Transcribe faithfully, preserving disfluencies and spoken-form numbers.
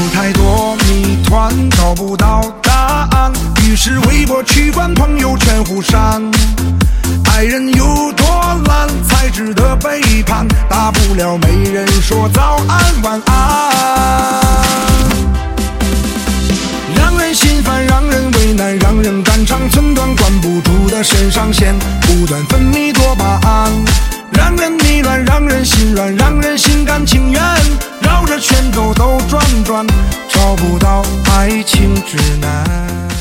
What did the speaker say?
太多谜团找不到答案，于是微博取关，朋友全互删。爱人有多懒才值得背叛，大不了没人说早安晚安。让人心烦，让人为难，让人肝肠寸断，关不住的肾上腺不断分泌多巴胺，让人迷乱，让人心软，让人心甘情愿，绕着圈兜兜转转，找不到爱情指南。